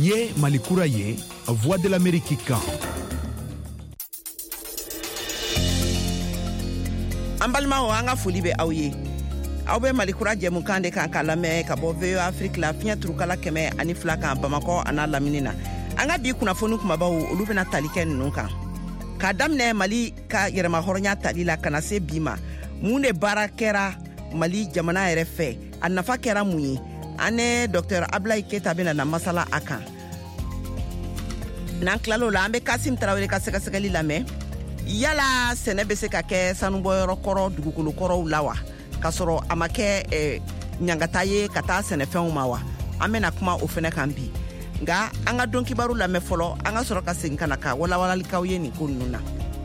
Ye Mali kura ye, Voix de l'Amérique kan. An balimaw an ka foli bɛ aw ye. Aw bɛ Mali kura jɛmukan de kan ka lamɛn ka bɔ VOA Afrique la fiɲɛ turukala 102 kan Bamakɔ a n'a lamini na. An ka bi kunnafoni kumabaw olu bɛna tali kɛ ninnu kan. K'a daminɛ Mali ka yɛrɛmahɔrɔnya tali la ka na se bi ma, mun de baara kɛra Mali jamana yɛrɛ fɛ, a nafa kɛra mun ye? An ne Dr Ablaye Keta bɛna na masala a kan. N'an tilalo la an bɛ Kasim Tarawele ka sɛgɛsɛgɛli lamɛn. Yala sɛnɛ bɛ se ka kɛ sanubɔyɔrɔ kɔrɔ dugukolo kɔrɔw la wa? Ka sɔrɔ a ma kɛ ɲangata ye ka taa sɛnɛfɛnw ma wa? An bɛna kuma o fɛnɛ kan bi. Nga an ka don kibaru lamɛn fɔlɔ, an ka sɔrɔ ka segin ka na ka walawalalikaw ye nin ko ninnu na.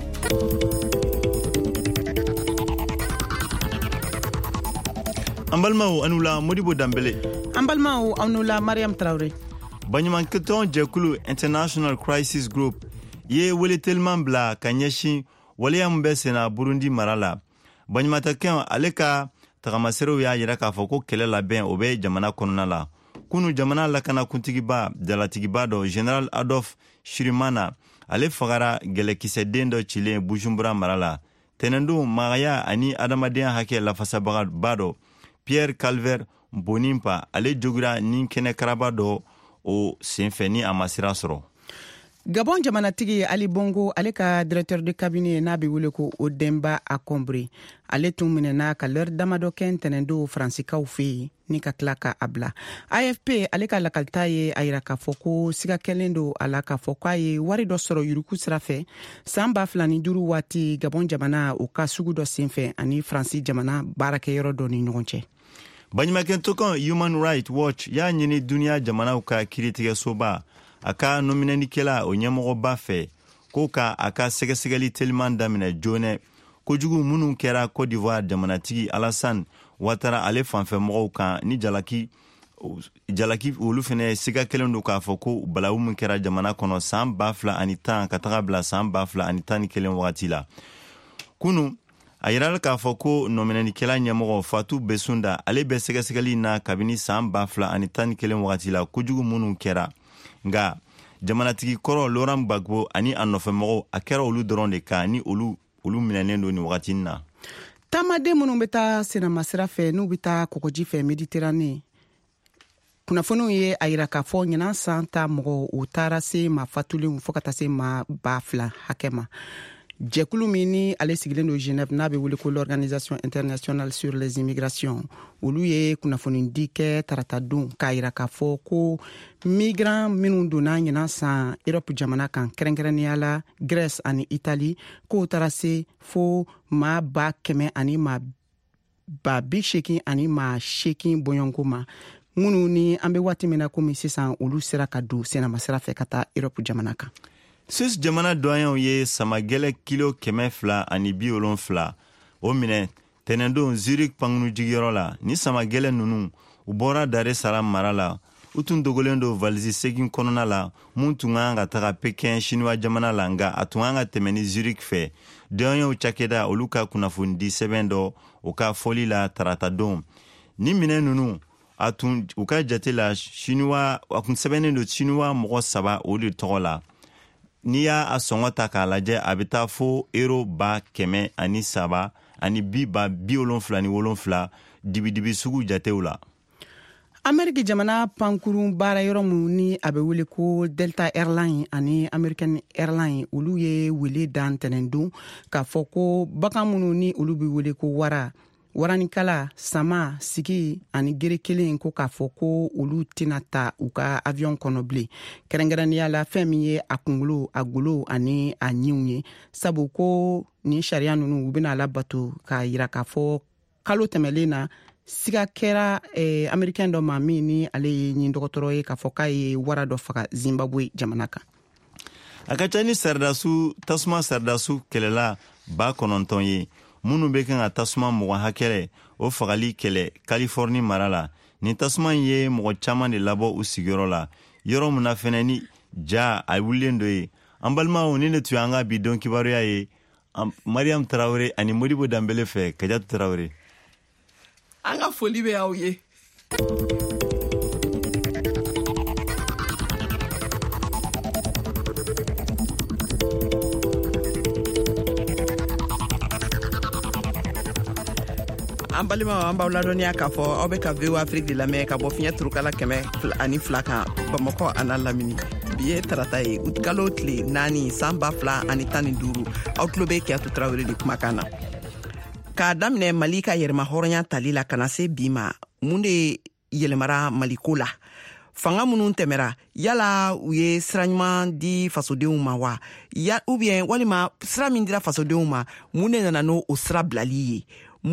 An balimaw anula Modibo Dambele. An balimaw anula Mariam Traoré. Baɲumankɛtɔn jɛkulu International Crisis Group ye weletelman bila ka ɲɛsin waleya min bɛ senna Burundi mara la. Baɲumankɛtɔn ale ka tagamaserew y'a jira k'a fɔ ko kɛlɛ labɛn o bɛ jamana kɔnɔna la. Kunu jamana lakanakuntigiba dalatigiba dɔ General Adolf Shirimana ale fagara gɛlɛkisɛden dɔ cilen Bujumbura mara la. Tɛnɛndon magaya ani adamadenya hakɛ lafasabaga dɔ Pierre Calvert Mbonimpa ale jogira ni kɛnɛ karaba dɔ o senfɛ ni a ma sira sɔrɔ. Gabon jamanatigi Ali Bongo ale ka directeur de cabinet n'a bɛ wele ko Odemba Akombre ale tun minɛna ka l'heure damadɔ kɛ ntɛnɛndon Fransikaw fɛ yen ni ka tila ka a bila. AFP ale ka lakalita ye a yira k'a fɔ ko siga kɛlen don a la k'a fɔ k'a ye wari dɔ sɔrɔ yuruku sira fɛ san 2005 waati Gabon jamana o ka sugu dɔ senfɛ ani Faransi jamana baarakɛyɔrɔ dɔ ni ɲɔgɔn cɛ. Baɲumankɛtɔn Human Rights Watch y'a ɲini duniya jamanaw ka kiiritigɛsoba a ka nominɛnikɛla o ɲɛmɔgɔba fɛ ko ka a ka sɛgɛsɛgɛli teliman daminɛ joonɛ kojugu minnu kɛra Côte d'Ivoire jamanatigi Alassane Ouattara ale fanfɛmɔgɔw kan ni jalaki olu fɛnɛ siga kelen don k'a fɔ ko balawu min kɛra jamana kɔnɔ san 2010 ka taga bila san 2011 wagati la. Kunu a yirala k'a fɔ ko nominɛnikɛla ɲɛmɔgɔ Fatou Bensouda ale bɛ sɛgɛsɛgɛli na kabini san 2011 wagati la kojugu minnu kɛra. Nga jamanatigi kɔrɔ Laurent Gbagbo ani a nɔfɛmɔgɔw a kɛra olu dɔrɔn de kan ni olu minɛnen don ni wagati na. Taamaden minnu bɛ taa siramasira fɛ n'u bɛ taa kɔgɔji fɛ Méditerranée kunnafoniw ye a yira k'a fɔ ɲinan san ta mɔgɔ o taara se ma fatulenw fɔ ka taa se ma 2000 hakɛ ma. Jɛkulu min ni ale sigilen don Genève n'a bɛ wele ko l'Organisation internationale sur les immigrations olu ye kunnafoni di kɛ tarata don k'a yira k'a fɔ ko migrant minnu donna ɲinan san Europe jamana kan kɛrɛnkɛrɛnnenya la Grèce ani Italie k'o taara se fo maa 100,000 ani maa 80,000 ani maa 8 bɔɲɔnko ma minnu ni an bɛ waati min na komi sisan olu sera ka don sɛnɛmasira fɛ ka taa Europe jamana kan. Sis jamana doyen ye samagɛlɛ kilo 270 o minɛ tɛnɛndon Zurich pangunu jigiyɔrɔ la ni samagɛlɛ ninnu u bɔra Dar es Salaam mara la u tun dogolen don valisi segin kɔnɔna la mun tun kan ka taga Pekin Chinois jamana la nga a tun kan ka tɛmɛ ni Zurich fɛ doyenw cakɛda olu ka kunnafoni di sɛbɛn dɔ u ka fɔli la tarata don ni minɛ ninnu a tun u ka jate la Chinois a kun sɛbɛnnen don Chinois mɔgɔ 3 o de tɔgɔ la. N'i y'a sɔngɔ ta k'a lajɛ a bɛ taa fo euro 107 ani 77 dibidibi sugu jatew la. Amérique jamana pankurun baara yɔrɔ mun ni a bɛ wele ko Delta Airlines ani American Airlines olu ye wele dan tɛnɛndon k'a fɔ ko bagan minnu ni olu bɛ wele ko waranikala sama sigi ani gere kelen ko k'a fɔ ko olu tɛna ta u ka avion kɔnɔ bilen kɛrɛnkɛrɛnnenya la fɛn min ye a kunkolo a golo ani a ɲinw ye sabu ko ni sariya ninnu u bɛna labato k'a yira k'a fɔ kalo tɛmɛlen na siga kɛra Americain dɔ ma min ni ale ye ɲin dɔgɔtɔrɔ ye k'a fɔ k'a ye wara dɔ faga Zimbabwe jamana kan. A ka ca ni tasuma sardasu kɛlɛla 9,000 ye minnu bɛ kan ka tasuma mɔgɔ hakɛ o fagali kɛlɛ Californie mara la ni tasuma ye mɔgɔ caman de labɔ u sigiyɔrɔ la yɔrɔ mun na fɛnɛ ni ja a wulilen do ye an balimaw ni ne tun an ka bi dɔn kibaruya ye Mariam Traoré ani Modibo Dambele fɛ Kajatu Traoré. An ka foli bɛ aw ye. an balima an b'aw ladɔniya k'a fɔ aw bɛ ka VOA Afrique de lamɛn ka bɔ fiɲɛ turukala 102 kan Bamakɔ a n'a lamini bi ye tarata ye kalo tile 4 san 2015 aw tulo bɛ Kiyatu Tarawele de kumakan na k'a daminɛ Mali ka yɛrɛma hɔrɔnya tali la kana se bi ma mun de yɛlɛmara Maliko la fanga minnu tɛmɛra yala u ye sira ɲuman di fasodenw ma wa ou bien walima sira min dira fasodenw ma mun de nana n'o sira bilali ye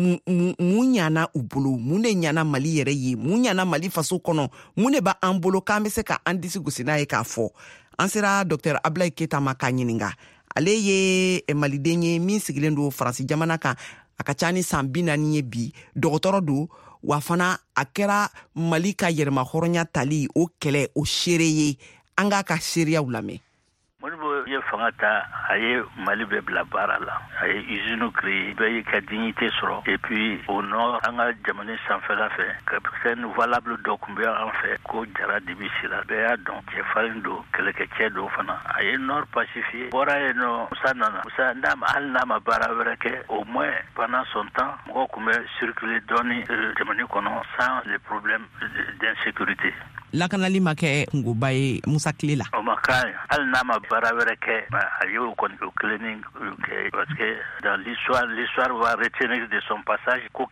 mun ɲana u bolo mun de ɲana Mali yɛrɛ ye mun ɲana Mali faso kɔnɔ mun de b'an bolo k'an bɛ se ka an disi gosi n'a ye k'a fɔ an sera Dr Ablaye Keyita ma k'a ɲininka ale ye maliden ye min sigilen don Faransi jamana kan a ka ca ni san 40 ye bi dɔgɔtɔrɔ don wa fana a kɛra Mali ka yɛrɛma hɔrɔnya tali o kɛlɛ o seere ye an k'a ka seereyaw lamɛn. Modibo ye fanga ta a ye Mali bɛɛ bila baara la a ye usine créé bɛɛ y'i ka dignité sɔrɔ et puis au nord an ka jamana sanfɛla fɛ capitaine valable dɔ tun bɛ an fɛ ko Jara Dibi Sila bɛɛ y'a dɔn cɛfarin don kɛlɛkɛcɛ don fana a ye nord pacifié bɔra yen nɔ Musa nana Musa hali n'a ma baara wɛrɛ kɛ au moins pendant son temps mɔgɔw tun bɛ circuler dɔɔni jamana kɔnɔ sans les problèmes d'insécurité. Lakanali ma kɛ kungoba ye Musa tile la. O ma k'a hali n'a ma baara wɛrɛ kɛ a ye o kɔni o kelen kɛ parce que dans l'histoire va retenir de son passage ko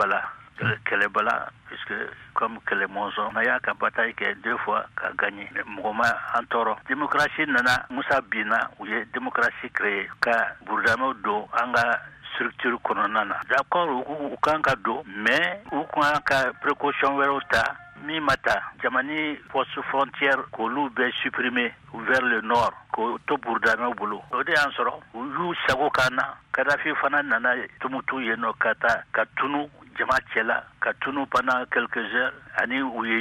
kɛlɛbala puisque comme kɛlɛmɔzɔn a y'a ka bataille kɛ 2 fois ka gagné mɔgɔ ma an tɔɔrɔ démocratie nana Musa binna u ye démocratie créé ka burudamɛw don an ka structure kɔnɔna na d'accord u kan ka don mais u kan ka précaution wɛrɛw ta min ma ta jamani poste frontière k'olu bɛ supprimer vers le nord ko to burudamɛw bolo o de y'an sɔrɔ u y'u sago kan na Kadhafi fana nana tumutu yen nɔ ka tunu jama cɛla ka tunu pendant quelques heures ani u ye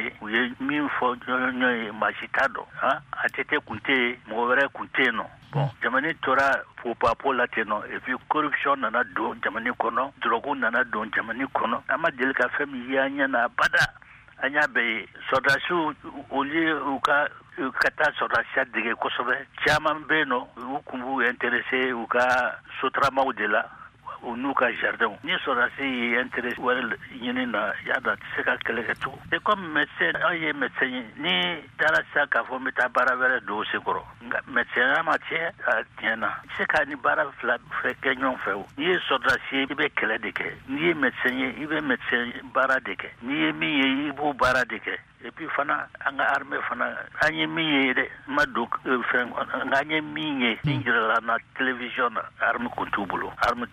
min fɔ ɲɔgɔn ye maa si t'a dɔn ATT kun tɛ yen mɔgɔ wɛrɛ kun tɛ yen nɔ bon jamana tora popapo la ten nɔ et puis corruption nana don jamana kɔnɔ drogue nana don jamana kɔnɔ an ma deli ka fɛn min ye an ɲɛna abada an y'a bɛɛ ye sɔrdasiw au lieu u ka taa sɔrdasiya dege kosɛbɛ caman bɛ yen nɔ u kun b'u intéressé u ka sotaramaw de la u n'u ka jardin ni sɔrdasi ye intéressé wɛrɛ ɲini na y'a dɔn a tɛ se ka kɛlɛ kɛ tugun c'est comme médecin an ye médecin ye ni taara sisan k'a fɔ n bɛ taa baara wɛrɛ don o sekɔrɔ nka médecin ma tiɲɛ a tiɲɛ na i se ka ni baara fila fɛ kɛ ɲɔgɔn fɛ o n'i ye sɔrdasi ye i bɛ kɛlɛ de kɛ n'i ye médecin ye i bɛ médecin baara de kɛ n'i ye min ye i b'o baara de kɛ et puis fana an ka armée fana an ye min ye dɛ ma don fɛn an ye min ye min jirala na télévision na arme kun t'u bolo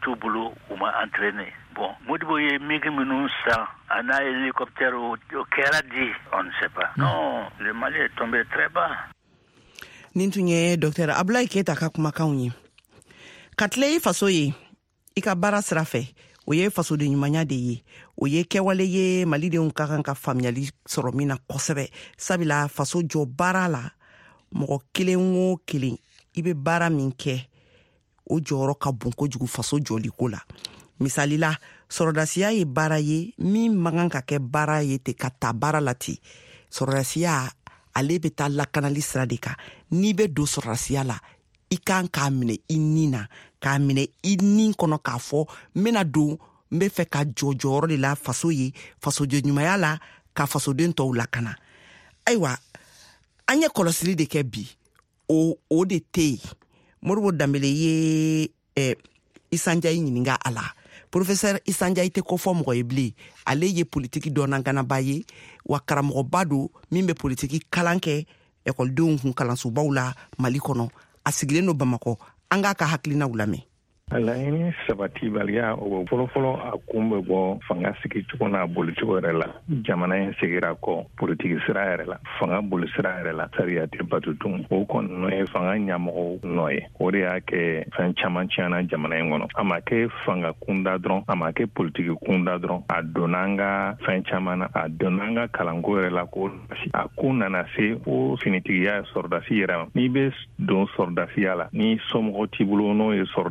u ma entraîné bon Modibo ye migi minnu san a n'a hélicoptère o kɛra di on ne sait pas non le Mali est tombé très bas. Nin tun ye Dr Ablaye Keyita ka kumakanw ye ka tile i faso ye i ka baara sira fɛ o ye fasoden ɲumanya de ye o ye kɛwale ye malidenw ka kan ka faamuyali sɔrɔ min na kosɛbɛ sabula faso jɔ baara la mɔgɔ kelen o kelen i bɛ baara min kɛ o jɔyɔrɔ ka bon kojugu faso jɔliko la misali la sɔrɔdasiya ye baara ye min man ka kɛ baara ye ten ka ta baara la ten sɔrɔdasiya ale bɛ taa lakanali sira de kan n'i bɛ don sɔrɔdasiya la i kan k'a minɛ i nin na k'a minɛ i nin kɔnɔ k'a fɔ n bɛna don n bɛ fɛ ka jɔ jɔyɔrɔ de la faso ye fasojɔ ɲumanya la ka fasoden tɔw lakana ayiwa an ye kɔlɔsili de kɛ bi o de tɛ yen Modibo Dambele ye Issa Ndiaye ɲininka a la professeur Issa Ndiaye tɛ ko fɔ mɔgɔ ye bilen ale ye politiki dɔnnaganaba ye wa karamɔgɔba don min bɛ politiki kalan kɛ ekɔlidenw kun kalansobaw la Mali kɔnɔ a sigilen don Bamakɔ an k'a ka hakilinaw lamɛn. Laɲini sabatibaliya o fɔlɔfɔlɔ a kun bɛ bɔ fanga sigi cogo n'a bolicogo yɛrɛ la jamana in segira kɔ politiki sira yɛrɛ la fanga boli sira yɛrɛ la sariya tɛ bato tun o kɔni n'o ye fanga ɲɛmɔgɔw nɔ ye o de y'a kɛ fɛn caman tiɲɛna jamana in kɔnɔ a ma kɛ fanga kunda dɔrɔn a ma kɛ politiki kunda dɔrɔn a donna an ka fɛn caman na a donna an ka kalanko yɛrɛ la ko a ko nana se o finitigiya sɔrɔdasi yɛrɛ ma n'i bɛ don sɔrɔdasiya la ni somɔgɔ t'i bolo n'o ye sɔrɔdasi ye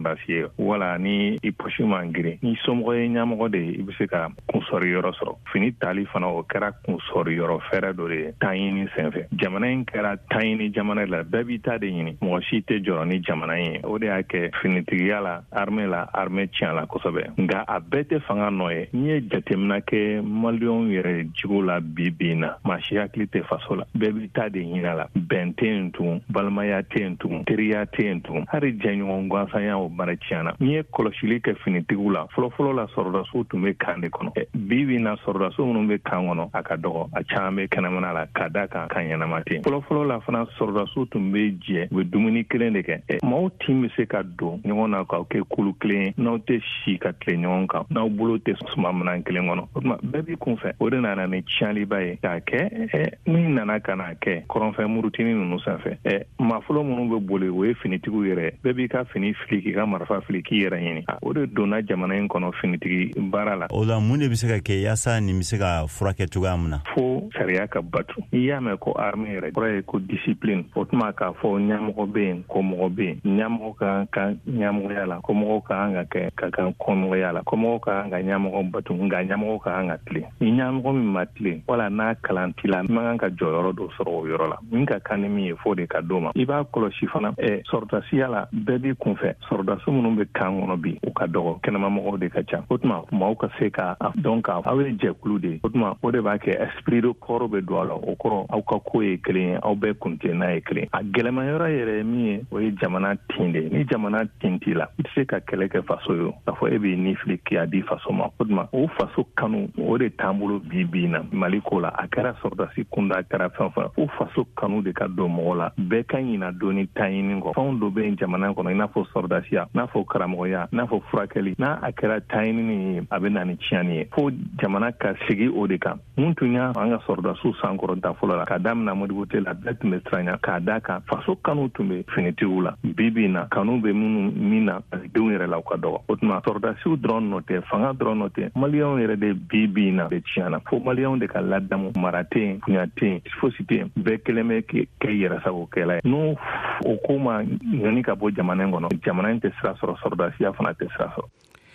wala ni i poche mangiri ni somgo ye nyamgo de i bise ka kunsori yoro soro fini tali fana o kɛra kunsori yoro fɛrɛ do de tayini senfɛ jamana in kɛra tayini jamana la bɛɛ b'i ta de ɲini mɔgɔ si tɛ jɔrɔ ni jamana ye o de y'a kɛ finitigiya la armée tiɲɛ la kosɛbɛ nka a bɛɛ tɛ fanga nɔ ye n'i ye jateminɛ kɛ maliyɛnw yɛrɛ jigo la bi na maa si hakili tɛ faso la bɛɛ b'i ta de ɲini la bɛn tɛ yen tun balimaya tɛ yen tun teriya tɛ yen tun hali jɛɲɔgɔn gansanya o baara tiɲɛna n'i ye kɔlɔsili kɛ finitigiw la fɔlɔfɔlɔ la sɔrɔdasiw tun bɛ kan de kɔnɔ bi na sɔrɔdasiw minnu bɛ kan kɔnɔ a ka dɔgɔ a caman bɛ kɛnɛmana la ka da kan ɲɛnama tɛ fɔlɔfɔlɔ la fana sɔrɔdasiw tun bɛ jɛ u bɛ dumuni kelen de kɛ maaw tin bɛ se ka don ɲɔgɔn na k'aw kɛ kulu kelen n'aw tɛ si ka tile ɲɔgɔn kan n'aw bolo tɛ suma minan kelen kɔnɔ o tuma bɛɛ b'i kunfɛ o de nana ni tiɲɛliba ye k'a kɛ min nana ka na kɛ kɔrɔnfɛ murutini ninnu sanfɛ maafolo minnu bɛ boli o ye finitigiw yɛrɛ bɛɛ b'i ka fini fili k'i ka marifa fili k'i yɛrɛ ɲini o de donna jamana in kɔnɔ finitigi baara la o la mun de bɛ se ka kɛ yaasa nin bɛ se ka furakɛ cogoya min na fo sariya ka batu n'i y'a mɛn ko armée yɛrɛ kɔrɔ ye ko discipline o tuma k'a fɔ ɲɛmɔgɔ bɛ yen ko mɔgɔ bɛ yen ɲɛmɔgɔ ka kan ɲɛmɔgɔya la ko mɔgɔw ka kan ka kɛ ka kan kɔmɔgɔya la ko mɔgɔw ka kan ka ɲɛmɔgɔ batu nka ɲɛmɔgɔ ka kan ka tilen ni ɲɛmɔgɔ min ma tilen wala n'a kalan t'i la man kan ka jɔyɔrɔ dɔ sɔrɔ o yɔrɔ la min ka kan ni min ye fo de ka d'o ma i b'a kɔlɔsi fana sɔrɔdasiya la bɛɛ b'i kunfɛ sɔrɔdasi minnu bɛ kan kɔnɔ bi u ka dɔgɔ kɛnɛmamɔgɔw de ka ca o tuma maaw ka se ka dɔn ka aw ye jɛkulu de o tuma o de b'a kɛ esprit de corps bɛ don a la o kɔrɔ aw ka ko ye kelen ye aw bɛɛ kun tɛ n'a ye kelen a gɛlɛmayɔrɔ yɛrɛ ye min ye o ye jamana tin de ni jamana tin t'i la i tɛ se ka kɛlɛ kɛ faso ye k'a fɔ e b'i ni fili k'a di faso ma o tuma o faso kanu o de t'an bolo bi na mali ko la a kɛra sɔrɔdasi kunda a kɛra fɛn fɛn o faso kanu de ka don mɔgɔ la bɛɛ ka ɲina dɔɔni tan ɲini kɔ fɛnw dɔ bɛ yen jamana kɔnɔ i n'a fɔ sɔrɔdasiya n'a fɔ karamɔgɔya n'a fɔ furakɛli n'a a kɛra tan ɲini ye a bɛ na ni tiɲɛni ye fo jamana ka sigi o de kan mun tun y'a an ka sɔrɔdasiw sankɔrɔta fɔlɔ la k'a daminɛ Modibo la bɛɛ tun bɛ siran k'a da kan faso kanu tun bɛ finitigiw la bi na kanu bɛ minnu min na denw yɛrɛ la u ka dɔgɔ o tuma sɔrɔdasiw dɔrɔn nɔ tɛ fanga dɔrɔn nɔ tɛ maliyɛnw yɛrɛ de bi na bɛ tiɲɛna fo maliyɛnw de ka ladamu mara tɛ yen bonya tɛ yen fosi tɛ yen bɛɛ kelen bɛ kɛ yɛrɛsagokɛla ye n'o o ko ma ɲɔni ka bɔ jamana in kɔnɔ jamana in tɛ sira sɔrɔ sɔrɔdasiya fana tɛ sira sɔrɔ.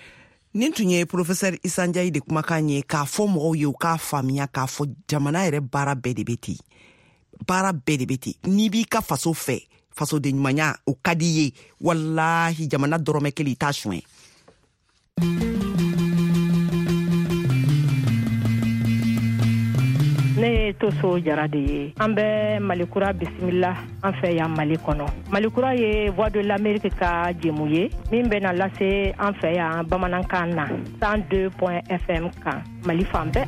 nin tun ye Professeur Issa Ndiaye de kumakan ye k'a fɔ mɔgɔw ye u k'a faamuya k'a fɔ jamana yɛrɛ baara bɛɛ de bɛ ten baara bɛɛ de bɛ ten n'i b'i ka faso fɛ fasoden ɲumanya o ka di ye walahi jamana dɔrɔmɛ kelen i t'a suɲɛ. ne ye Toso Jara de ye an bɛ Malikura bisimila an fɛ yan Mali kɔnɔ Malikura ye Voix de l'Amérique ka jɛmu ye min bɛna lase an fɛ yan bamanankan na 102.fm kan Mali fan bɛɛ.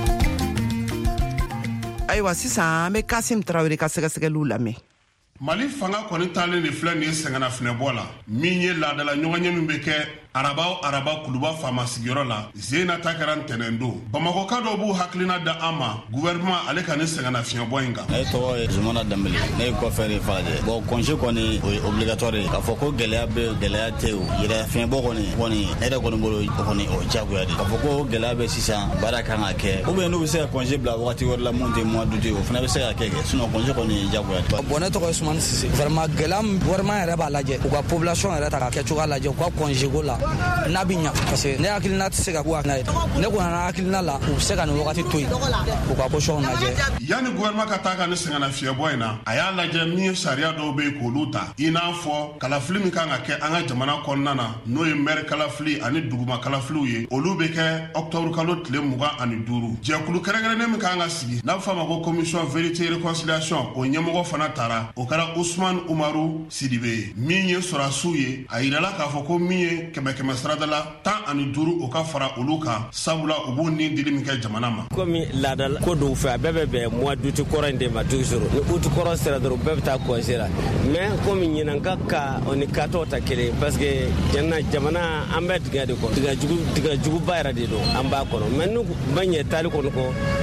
ayiwa sisan an bɛ Kasim Tarawele ka sɛgɛsɛgɛliw lamɛn. Mali fanga kɔni taalen de filɛ nin ye sɛgɛnnafiɲɛbɔ la min ye laadala ɲɔgɔnye min bɛ kɛ araba kuluba faama sigiyɔrɔ la zena ta kɛra ntɛnɛn don bamakɔka dɔw b'u hakilina da an ma gouvernement ale ka ni sɛgɛnnafiɲɛbɔ in kan. ne tɔgɔ ye Zumana Dambele ne ye kɔfɛre falajɛ bon congé kɔni o ye obligatoire ye k'a fɔ ko gɛlɛya bɛ gɛlɛya tɛ o yɛrɛ fiɲɛbɔ kɔni ne yɛrɛ kɔni bolo o kɔni o jagoya de k'a fɔ ko gɛlɛya bɛ sisan baara kan ka kɛ ou bien n'u bɛ se ka congé bila wagati wɛrɛ la mun tɛ mois d'août ye o fana bɛ se ka kɛ sinon congé kɔni ye jagoya de. bon ne tɔgɔ ye Sumani Sise vraiment gɛlɛya gouvernement yɛrɛ b'a lajɛ u ka population yɛrɛ ta ka kɛ cogoya lajɛ u ka congé ko la n'a bɛ ɲa parce que ne hakilina tɛ se ka k'u hakilina ye ne kɔni na hakilina la u bɛ se ka nin wagati to yen u ka position lajɛ. yanni gouvernement ka taa ka ni sɛgɛnnafiɲɛbɔ in na a y'a lajɛ min ye sariya dɔw bɛ yen k'olu ta i n'a fɔ kalafili min kan ka kɛ an ka jamana kɔnɔna na n'o ye maire kalafili ani duguma kalafiliw ye olu bɛ kɛ octobre kalo tile 25 jɛkulu kɛrɛnkɛrɛnnen min kan ka sigi n'a bɛ fɔ a ma ko commission vérité réconciliation o ɲɛmɔgɔ fana taara o kɛra Usman Umaru Sidibe ye min ye sɔrɔdasiw ye a yirala k'a fɔ ko min ye 100 sarada la 15 o ka fara olu kan sabula u b'u ni dili min kɛ jamana ma. Komi laadala ko dɔw fɛ a bɛɛ bɛ bɛn mois d'août kɔrɔ in de ma toujours ni août kɔrɔ sera dɔrɔn bɛɛ bɛ taa congé la mais komi ɲinanka ka o ni katɔ ta kelen parce que jamana an bɛ dingɛ de kɔnɔ dingɛ juguba yɛrɛ de don an b'a kɔnɔ mais n'u ma ɲɛ taali kɔnɔ kɔ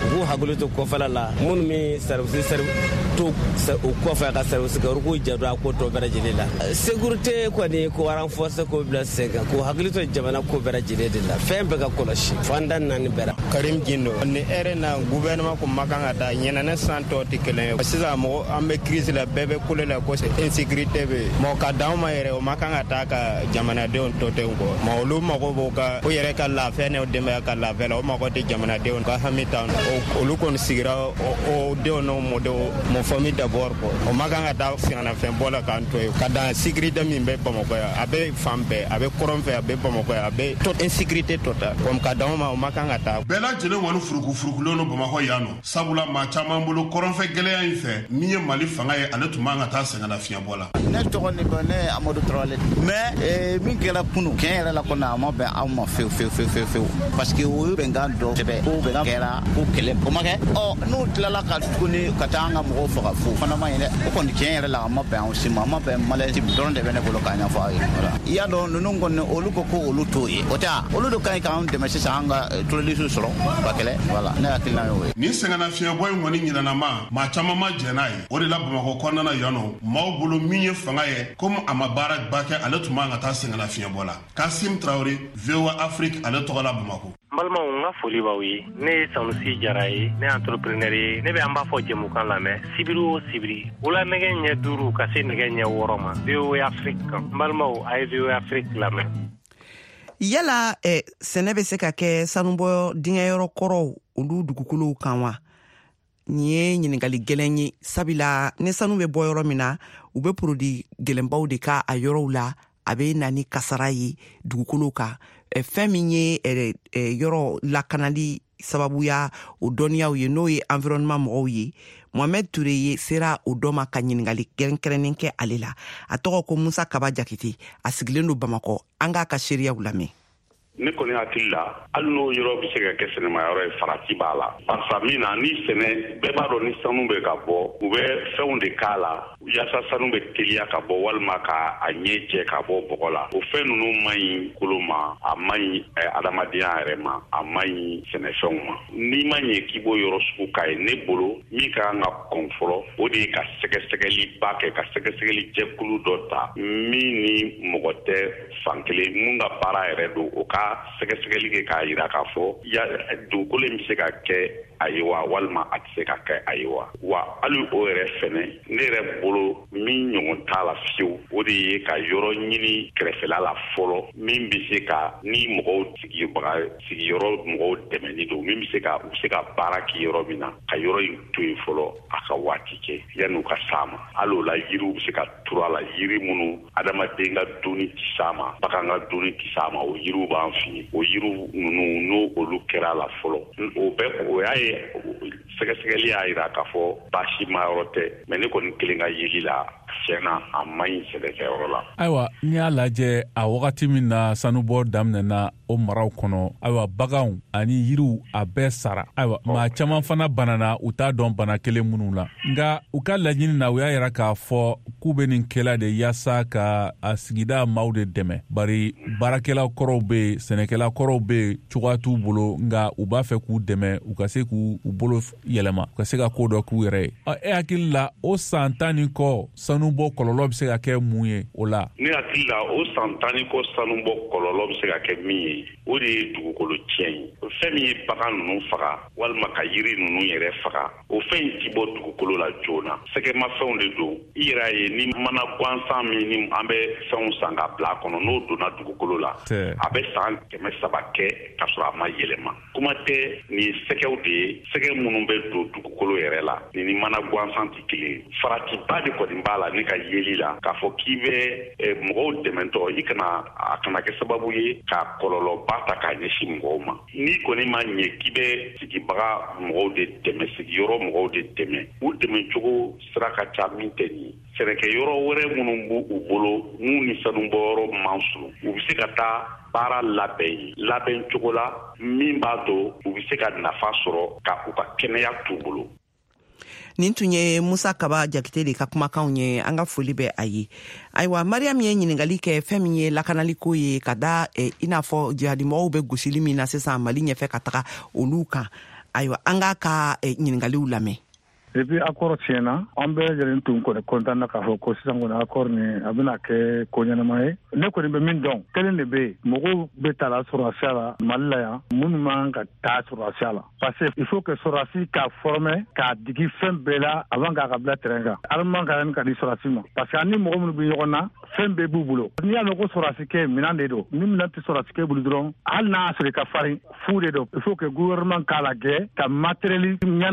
ko hakili to kɔfɛla la minnu min service to o kɔfɛ ka service kɛ ko jadu ko to bɛɛ lajɛlen la sécurité kɔni ko renforcer ko bila sen kan ko hakili to jamana ko bɛɛ lajɛlen de la fɛn bɛɛ ka kɔlɔsi fanda nani bɛɛ Karim Gindo ni ere na gouvernement ko makanga da nyena ne santo ti kelen sisan mo ambe crise la bebe kule la ko insécurité be mo ka daw ma yere o makanga ta ka jamana de on to te ko mo lu ma ko boka o yere ka la fe ne o de ma ka la fe o ma ko de jamana de on ka hamita o lu kon sigira o de no mo de mo famille d'abord ko o makanga ta singana fe bola kan to ka da sécurité min be ba mo ko abe fambe abe koromfe abe ba mo ko abe to insécurité total comme ka daw ma o makanga ta bela jele wonu furukufurukulo no Bamako yano sabula ma chama mbolo koronfe geleya infe miye Mali fanga ye ale tuma nga ta sengana fiya bola ne to ni bone Amadou Traoré mais min kela kunu ken la kona ma be amma fe parce que o benga do tebe o benga kera o kele o ma ke o no tlala ka kuni katanga mo fo fu fana ma yene o kon ken la ma be on sima ma be male tim don de bene bolo kanya fa ya do no ngon o lu ko o lu toyi o ta o lu do kan kan de mesi sanga to li su soro bakele wala ne akilna yo ni sengana fiya boy ngoni nyina ma chama ma jenai o de la Bamako konna na yano ma bolo minye fanga ye comme amabara bake ale tuma nga ta sengana fiya bola Kasim Traoré VOA Afrique ale to la Bamako balma nga foli ba wi ne Sanusi Jaraye ne entrepreneur ye ne be amba fo jemu kan la me sibiri wala nege nya duru ka se nege nya woroma VOA Afrique balma ay VOA Afrique la me yala sɛnɛ bɛ se ka kɛ sanubɔ dingɛ yɔrɔ kɔrɔw olu dugukolow kan wa ni ye ɲininkali gɛlɛn ye sabila ni sanu bɛ bɔ yɔrɔ min na u bɛ produit gɛlɛnbaw de ka a yɔrɔw la a bɛ na ni kasara ye dugukolow kan fɛn min ye yɔrɔ lakanali sababuya o dɔnniyaw ye n'o ye environnement mɔgɔw ye Mohamed Touré ye sera o dɔ ma ka ɲininkali kɛrɛnkɛrɛnnen kɛ ale la a tɔgɔ ko Musa Kaba Jakite a sigilen don Bamako an k'a ka seereyaw lamɛn ne kɔni hakili la hali n'o yɔrɔ bɛ se ka kɛ sɛnɛmayɔrɔ ye farati b'a la parisa min na ni sɛnɛ bɛɛ b'a dɔn ni sanu bɛ ka bɔ u bɛ fɛnw de k'a la yaasa sanu bɛ teliya ka bɔ walima ka a ɲɛ jɛ ka bɔ bɔgɔ la o fɛn ninnu man ɲi kolo ma a man ɲi adamadenya yɛrɛ ma a man ɲi sɛnɛfɛnw ma n'i ma ɲɛ k'i b'o yɔrɔ sugu k'a ye ne bolo min ka kan ka kɔn fɔlɔ o de ye ka sɛgɛsɛgɛli ba kɛ ka sɛgɛsɛgɛli jɛkulu dɔ ta min ni mɔgɔ tɛ fankelen mun ka baara yɛrɛ don o ka sɛgɛsɛgɛli kɛ k'a yira k'a fɔ dugukolo in bɛ se ka kɛ a ye wa walima a tɛ se ka kɛ a ye wa hali o yɛrɛ fɛnɛ ne yɛrɛ bolo min ɲɔgɔn t'a la fiyewu o de ye ka yɔrɔ ɲini kɛrɛfɛla la fɔlɔ min bɛ se ka ni mɔgɔw sigiyɔrɔ mɔgɔw dɛmɛni don min bɛ se ka u bɛ se ka baara kɛ yɔrɔ min na ka yɔrɔ in to yen fɔlɔ a ka waati kɛ yanni u ka s'a ma hali o la yiriw bɛ se ka turu a la yiri minnu adamaden ka dunni tɛ s'a ma bagan ka dunni tɛ s'a ma o yiriw b'an fɛ yen o yiriw ninnu n'o olu kɛra a la fɔlɔ o y'a ye sɛgɛsɛgɛli y'a jira k'a fɔ baasi ma yɔrɔ tɛ mɛ ne kɔni kelen ka yeli la tiɲɛna a man ɲi sɛnɛkɛyɔrɔ la. Ayiwa n'i y'a lajɛ a wagati min na sanubɔ daminɛna o maraw kɔnɔ ayiwa baganw ani yiriw a bɛɛ sara ayiwa maa caman fana banana u t'a dɔn bana kelen minnu la nka u ka laɲini na u y'a jira k'a fɔ k'u bɛ nin kɛla de yaasa ka a sigida maaw de dɛmɛ bari baarakɛla kɔrɔw bɛ yen sɛnɛkɛla kɔrɔw bɛ yen cogoya t'u bolo nka u b'a fɛ k'u dɛmɛ u ka se k'u bolo yɛlɛma u ka se ka ko dɔ k'u yɛrɛ ye e hakili la o san 10 ni kɔ sanubɔ kɔlɔlɔ bɛ se ka kɛ mun ye o la. Ne hakili la o san 10 ni kɔ sanubɔ kɔlɔlɔ bɛ se ka kɛ min ye o de ye dugukolo tiɲɛ ye fɛn min ye bagan ninnu faga walima ka yiri ninnu yɛrɛ faga o fɛn in ti bɔ dugukolo la joona sɛgɛmafɛnw de don i yɛrɛ ye ni mana gansan min ni an bɛ fɛnw san ka bila a kɔnɔ n'o donna dugukolo la a bɛ san 300 kɛ ka sɔrɔ a ma yɛlɛma kuma tɛ nin ye sɛgɛw de ye sɛgɛ minnu bɛ don dugukolo yɛrɛ la ni mana gansan tɛ kelen faratiba de kɔni b'a la ne ka yeli la k'a fɔ k'i bɛ mɔgɔw dɛmɛtɔ i a kana kɛ sababu ye ka kɔlɔlɔba ta k'a ɲɛsin mɔgɔw ma n'i kɔni ma ɲɛ k'i bɛ sigibaga mɔgɔw de dɛmɛ sigiyɔrɔ mɔgɔw de dɛmɛ u dɛmɛcogo sira ka ca min tɛ nin sɛnɛkɛyɔrɔ wɛrɛ minnu b'u u bolo n'u ni sanubɔyɔrɔ man surun u bɛ se ka taa baara labɛn cogo la min b'a to u bɛ se ka nafa sɔrɔ ka u ka kɛnɛya t'u bolo. Nin tun ye Musa Kaba Jakite de ka kumakanw ye an ka foli bɛ a ye ayiwa Mariam ye ɲininkali kɛ fɛn min ye lakanaliko ye ka da i n'a fɔ jihadimɔgɔw bɛ gosili min na sisan Mali ɲɛfɛ ka taga olu kan ayiwa an k'a ka ɲiningaliw lamɛn. Depuis accord tiɲɛna an bɛɛ lajɛlen tun kɔni content na k'a fɔ ko sisan kɔni accord ni a bɛna kɛ ko ɲɛnama ye. Ne kɔni bɛ min dɔn kelen de bɛ yen mɔgɔw bɛ taa la sɔrɔdasiya la Mali la yan minnu man ka taa sɔrɔdasiya la parce que il faut que sɔrɔdasi k'a former k'a digi fɛn bɛɛ la avant k'a ka bila terrain kan. Armement ka ɲi ka di sɔrɔdasi ma parce que ani mɔgɔ minnu bɛ ɲɔgɔn na fɛn bɛɛ b'u bolo. N'i y'a mɛn ko sɔrɔdasi kɛ minɛn de don ni minɛn tɛ sɔrɔdasi kɛ bolo dɔrɔn hali n'a sɔrɔ i ka farin fu de don. Il faut que gouvernement k'a lajɛ ka matériel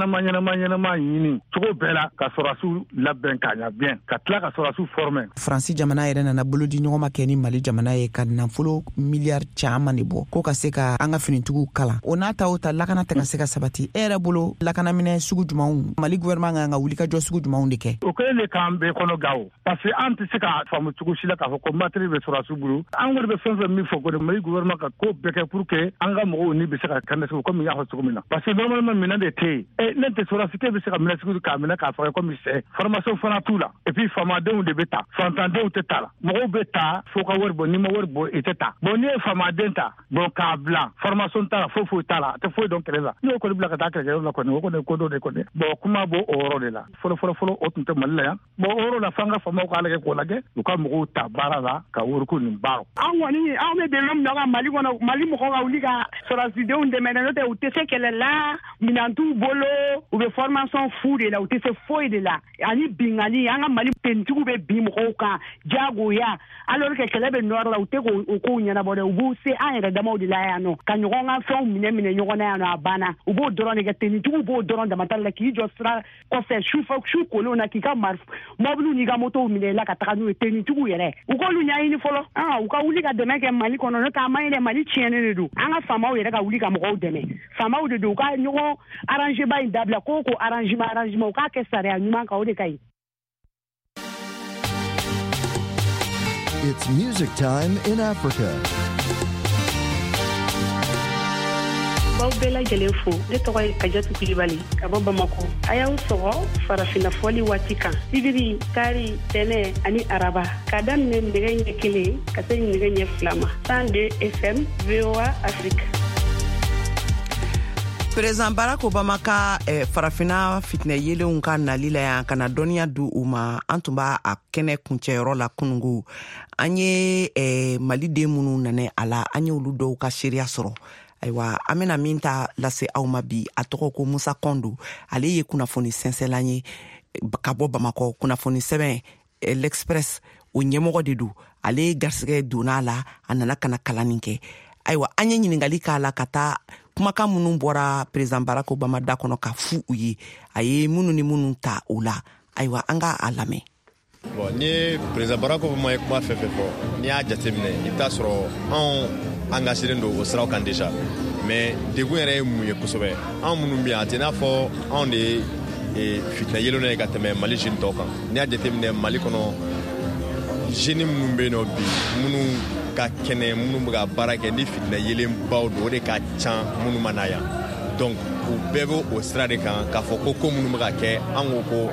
ɲɛnama ɲini cogo bɛɛ la ka sɔrɔdasiw labɛn ka ɲɛ bien ka tila ka sɔrɔdasiw former. Faransi jamana yɛrɛ nana bolo di ɲɔgɔn ma kɛ ni Mali jamana ye ka nafolo miliyari caman de bɔ ko ka se ka an ka finitigiw kalan. O n'a ta o ta lakana tɛ ka se ka sabati. E yɛrɛ bolo lakanaminɛ sugu jumɛnw Mali gouvernement kan ka wulikajɔ sugu jumɛnw de kɛ? O kɛlen de k'an bɛɛ kɔnɔ gawo parce que an tɛ se ka faamu cogo si la k'a fɔ ko matériel bɛ sɔrɔdasiw bolo. An kɔni bɛ fɛn fɛn min fɔ ko Mali gouvernement ka ko bɛɛ kɛ pour que an ka mɔgɔw ni bɛ se ka kɛnɛ sigi comme n y'a fɔ cogo min na parce que normalement minɛn de tɛ yen. Ne tɛ sɔrɔdasi bɛ se ka minɛ sigi k'a minɛ k'a fɔ comme c'est formation fana t'u la et puis famadenw de bɛ ta fantandenw tɛ ta la mɔgɔw bɛ ta fo ka wari bɔ ni ma wari bɔ i tɛ ta bon ni ye famaden ta bon k'a bila formation t'a la foyi t'a la a tɛ foyi dɔn kɛlɛ la n'i y'o kɔni bila ka taa kɛlɛkɛyɔrɔ la kɔni o kɔni ko dɔ de kɔni bon kuma b'o o yɔrɔ de la fɔlɔ o tun tɛ Mali la yan bon o yɔrɔ la f'an ka faamaw k'a lajɛ k'o lajɛ u ka mɔgɔw ta baara la ka wariko nin baara. An kɔni anw bɛ dɛmɛ min na ka Mali kɔnɔ Mali mɔgɔw ka wuli ka sɔrɔdasidenw dɛmɛ n'o tɛ u tɛ se kɛlɛ la minɛn t'u bolo u bɛ formation fu de la u tɛ se foyi de la ani bingani an ka Mali tenitigiw bɛ bin mɔgɔw kan jagoya alors que kɛlɛ bɛ nord la u tɛ k'o kow ɲɛnabɔ dɛ u b'u se an yɛrɛ damaw de la yan nɔ ka ɲɔgɔn ka fɛnw minɛ ɲɔgɔn na yan nɔ a banna u b'o dɔrɔn de kɛ tenitigiw b'o dɔrɔn damatali la k'i jɔ sira kɔfɛ su kolon na k'i ka mɔbiliw n'i ka motow minɛ la ka taga n'u ye tenitigiw yɛrɛ u k'olu ɲɛɲini fɔlɔ u ka wuli ka dɛmɛ kɛ Mali kɔnɔ n'o tɛ a man ɲi dɛ Mali tiɲɛnen de don an ka faamaw yɛrɛ ka wuli ka mɔgɔw dɛmɛ faamaw de don u ka ɲɔgɔn arrangement in dabila ko arrangement u k'a kɛ sariya ɲuman kan o de ka ɲi. It's music time in Africa. Baw bɛɛ lajɛlen fo ne tɔgɔ ye Kajatu Kulibali ka bɔ Bamako a y'aw sɔgɔ farafina fɔli waati kan sibiri kari tɛnɛ ani araba ka daminɛ nɛgɛ ɲɛ 1 ka se nɛgɛ ɲɛ 2 ma 102 FM VOA Afrique. Président Barack Obama ka farafina fitinɛ yelenw ka nali la yan kana dɔnniya du u ma an tun b'a a kɛnɛ kuncɛyɔrɔ la kunungo an ye maliden minnu nana a la an ye olu dɔw ka seereya sɔrɔ ayiwa an bɛna min ta lase aw ma bi a tɔgɔ ko Musa Kɔndu ale ye kunnafoni sɛnsɛnlan ye ka bɔ Bamakɔ kunnafoni sɛbɛn l'Express o ɲɛmɔgɔ de don ale garisɛgɛ donna a la a nana kana kalanni kɛ ayiwa an ye ɲiningali k'a la ka taa kumakan minnu bɔra président Barack Obama da kɔnɔ ka fu u ye a ye minnu ni minnu ta o la ayiwa an ka a lamɛn. Bon ni président Barack Obama ye kuma fɛn fɛn fɔ n'i y'a jateminɛ i bɛ taa sɔrɔ anw engageren don o siraw kan déjà mais degun yɛrɛ ye mun ye kosɛbɛ anw minnu bɛ yan a tɛ n'a fɔ anw de ye fitinɛ yelenw ye ka tɛmɛ Mali jeune tɔw kan n'i y'a jateminɛ Mali kɔnɔ jeune minnu bɛ yen nɔ bi minnu ka kɛnɛ minnu bɛ ka baara kɛ ni fitinɛ yelenbaw don o de ka ca minnu ma na yan donc u bɛɛ bɛ o sira de kan k'a fɔ ko minnu bɛ ka kɛ an ko ko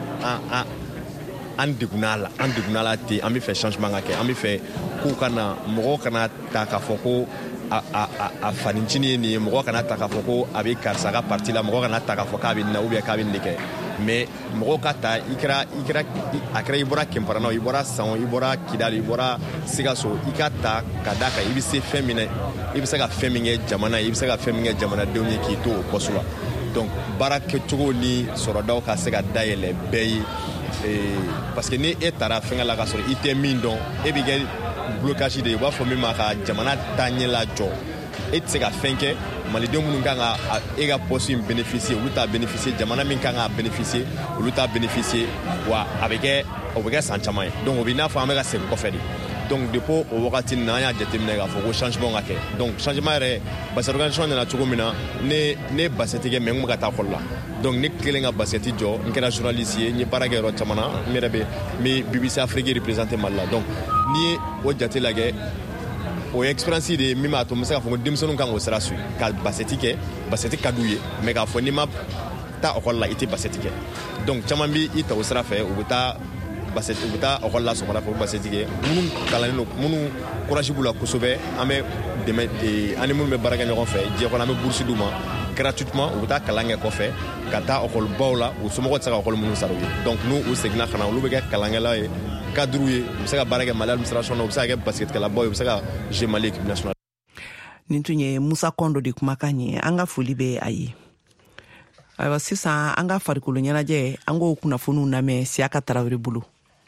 an degunna la ten an bɛ fɛ changement ka kɛ an bɛ fɛ k'u kana mɔgɔw kana ta k'a fɔ ko a fanincinin ye nin ye mɔgɔ kana ta k'a fɔ ko a bɛ karisa ka parti la mɔgɔ kana ta k'a fɔ k'a bɛ nin na ou bien k'a bɛ nin de kɛ mais mɔgɔw ka ta a kɛra i bɔra Kɛnparana i bɔra Sango i bɔra Kidali i bɔra Sikaso i ka ta ka da kan i bɛ se fɛn min na i bɛ se ka fɛn min kɛ jamana ye i bɛ se ka fɛn min kɛ jamanadenw ye k'i to o poste la donc baara kɛcogo ni sɔrɔdaw ka se ka dayɛlɛ bɛɛ ye parce que ni e taara fɛngɛ la ka sɔrɔ i tɛ min dɔn e bɛ kɛ blocage de ye u b'a fɔ min ma ka jamana taaɲɛ lajɔ e tɛ se ka fɛn kɛ malidenw minnu kan ka e ka poste in bénéficier olu t'a bénéficier jamana min kan ka bénéficier olu t'a bénéficier wa o bɛ kɛ san caman ye donc o bɛ i n'a fɔ an bɛ ka segin kɔfɛ de donc depuis o wagati nin na an y'a jateminɛ k'a fɔ ko changement ka kɛ donc changement yɛrɛ basket organisation nana cogo min na ne basket kɛ mais n kun bɛ ka taa école la donc ne kelen ka basket jɔ n kɛra journaliste ye n ye baara kɛ yɔrɔ caman na n yɛrɛ bɛ n BBC Afrique représenter Mali la donc n'i ye o jate lajɛ o ye expérience de ye min b'a to n bɛ se k'a fɔ ko denmisɛnninw kan k'o sira suit ka basket kɛ basket ka d'u ye mais k'a fɔ n'i ma taa école la i tɛ basket kɛ donc caman bɛ i ta o sira fɛ u bɛ taa école la sɔgɔmada fɛ u basket kɛ minnu kalannen don minnu courage b'u la kosɛbɛ an bɛ dɛmɛ an ni minnu bɛ baara kɛ ɲɔgɔn fɛ diɲɛ kɔnɔ an bɛ bourse d'u ma gratuitement u ta kalan kɛ kɔfɛ ka taa ɔkɔlibaw la u somɔgɔw tɛ se ka ɔkɔli minnu sara u ye donc n'u u seginna ka na olu bɛ kɛ kalankɛla ye cadre ye u bɛ se ka baara kɛ Mali administration na u bɛ se ka kɛ basketkɛlabaw ye u bɛ se ka jouer Mali équipe nationale. Nin tun ye Musa Kondo de kumakan ye. An ka foli bɛ a ye. Ayiwa sisan an ka farikolo ɲɛnajɛ an k'o kunnafoniw lamɛn Siaka Tarawele bolo.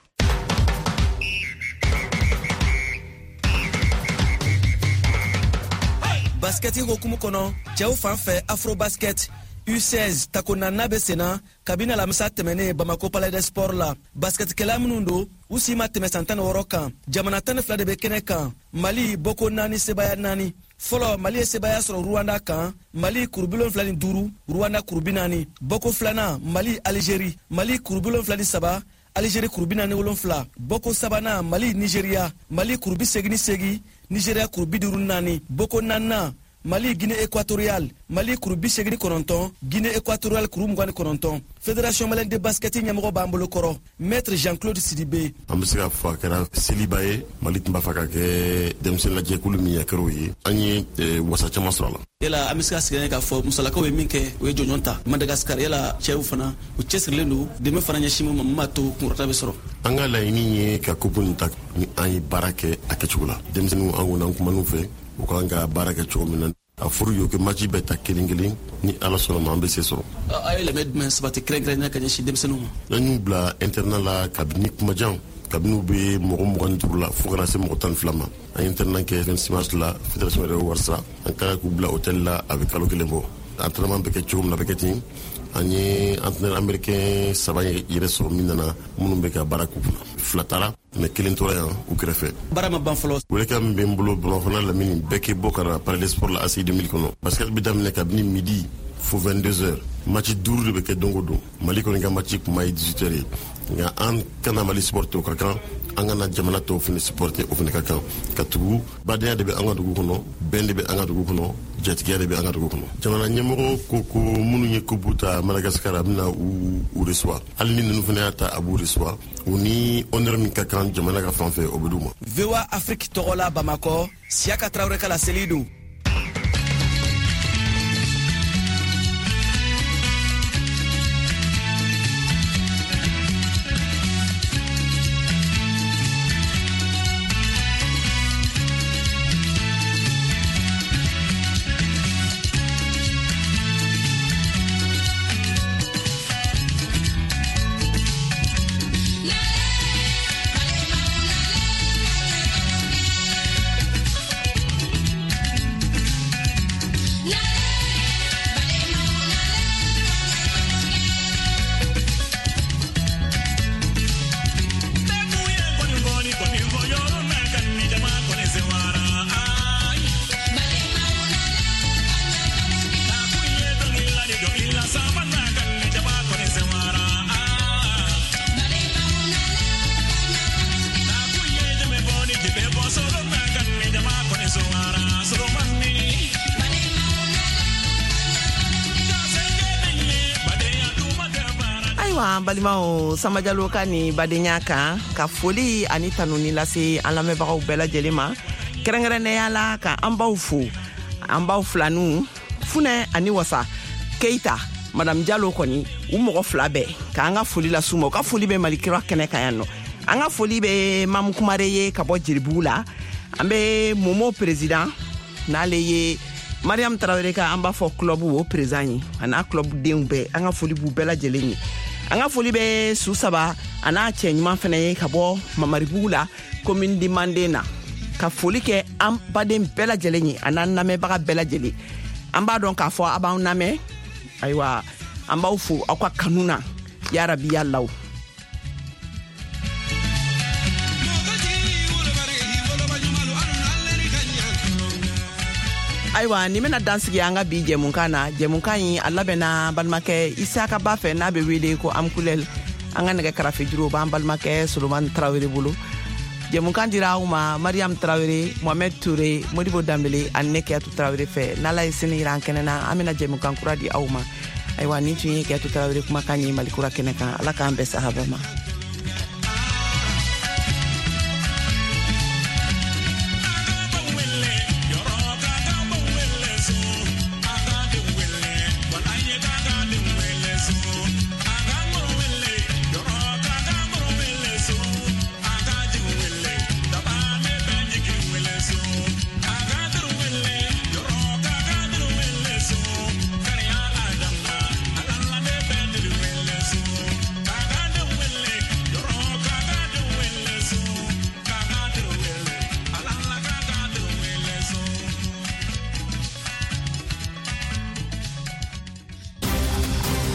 Basketi hokumu kono cɛw fan fɛ Afro Basket U16 takonana bɛ senna kabini alamisa tɛmɛnen Bamako Palais des Sports la. Basketkɛla minnu don u si ma tɛmɛ san 16 kan. Jamana 12 de bɛ kɛnɛ kan. Mali Boko 4 sebaya 4. Fɔlɔ Mali ye sebaya sɔrɔ Rwanda kan. Mali kuru 75, Rwanda kuru 40. Boko 2 Mali Algérie. Mali kuru 73, Algérie kuru 47. Boko 3 Mali Nigeria. Mali kuru 88, Nigeria kuru 54. Boko 4 Mali Guinée équatoriale. Mali kuru 89, Guinée équatoriale kuru 29. Fédération Malienne de basket ɲɛmɔgɔ b'an bolo kɔrɔ Maître Jean-Claude Sidibé. An bɛ se ka fɔ a kɛra seliba ye Mali tun b'a fɛ ka kɛ denmisɛnnin lajɛkulu min kɛra o ye an ye wasa caman sɔrɔ a la. Yala an bɛ se ka sɛgɛn k'a fɔ musalakaw ye min kɛ o ye jɔnjɔn ta Madagascar yala cɛw fana u cɛsirilen don dɛmɛ fana ɲɛsin ma min b'a to kunkɔrɔta bɛ sɔrɔ. An ka laɲini ye ka kopo nin ta ni an ye baara kɛ a kɛcogo la denmisɛnninw an kun an kuman'u fɛ u kan ka baara kɛ cogo min na a furu y'o kɛ match bɛɛ ta kelen kelen ni Ala sɔnna ma an bɛ se sɔrɔ. A ye lamɛn jumɛn sabati kɛrɛnkɛrɛnnen ka ɲɛsin denmisɛnninw ma. N'an y'u bila internat la kabini kumajan kabini u bɛ mɔgɔ 25 la fo kana se mɔgɔ 12 ma an ye internat kɛ 26 mars la fédération yɛrɛ wari sara an kan k'u bila hôtel la a bɛ kalo kelen bɔ entraînement bɛ kɛ cogo min na a bɛ kɛ ten an ye entraîneur américain 3 yɛrɛ sɔrɔ min nana minnu bɛ ka baara k'u kunna 2 taara mais 1 tora yan u kɛrɛfɛ. Baara ma ban fɔlɔ. Welekan min bɛ n bolo Bamakɔna lamini bɛɛ k'i bɔ ka na Palais des Sports la ACI 2000 kɔnɔ basket bɛ daminɛ kabini midi fo 22h match 5 de bɛ kɛ don o don Mali kɔni ka match kuma ye 18h ye nka an kana Mali supporter o ka kan an kana jamana tɔw fana supporter o fana ka kan ka tugu badenya de bɛ an ka dugu kɔnɔ bɛn de bɛ an ka dugu kɔnɔ jatigiya de bɛ an ka dugu kɔnɔ jamana ɲɛmɔgɔ ko minnu ye kobu ta Madagascar a bɛna u reçoit hali ni ninnu fana y'a ta a b'u reçoit u ni honneur min ka kan jamana ka fan fɛ o bɛ d'u ma. VOA Afrique tɔgɔ la Bamakɔ Siaka Tarawele ka laseli don. Balimaw Samajalo ka ni badenya kan ka foli ani tanuni lase an lamɛnbagaw bɛɛ lajɛlen ma kɛrɛnkɛrɛnnenya la ka an baw fo an baw filanu Funɛ ani Wasa Keita Madame Diallo kɔni u mɔgɔ 2 bɛɛ ka an ka foli la suma ka foli bɛ Malikira kɛnɛ kan yan nɔ an ka foli bɛ Mamu Kumare ye ka bɔ Jiribugu la an bɛ Momo président n'ale ye Mariam Tarawele ka an b'a fɔ club o président ye ana club denw bɛɛ an ka foli b'u bɛɛ lajɛlen ye an ka foli bɛ su saba ana cɛ ɲuman fana ye ka bɔ Mamaribugu la commune di Mandena ka foli kɛ an baden bɛɛ lajɛlen ye ana lamɛnbaga bɛɛ lajɛlen an b'a dɔn k'a fɔ a b'an lamɛn ayiwa an b'aw fo aw ka kanu na ya rabi ya law ayiwa ni bena dansigi an ka bi jɛmunkan na jɛmunkan yi a labɛnna balimakɛ Isaka ba fɛ n'a bɛ wele ko Amkulel an ka nɛgɛ karafe juru b'an balimakɛ Solomani Tarawele bolo jɛmunkan dira aw ma Mariam Tarawele Mohamed Touré Modibo Dambele ani ne Kiyatu Tarawele fɛ n'Ala ye sini yira an kɛnɛ na an bena jɛmunkan kura di aw ma ayiwa ni tun ye Kiyatu Tarawele kumakan ye Malikura kɛnɛ kan Ala k'an bɛn sahaba ma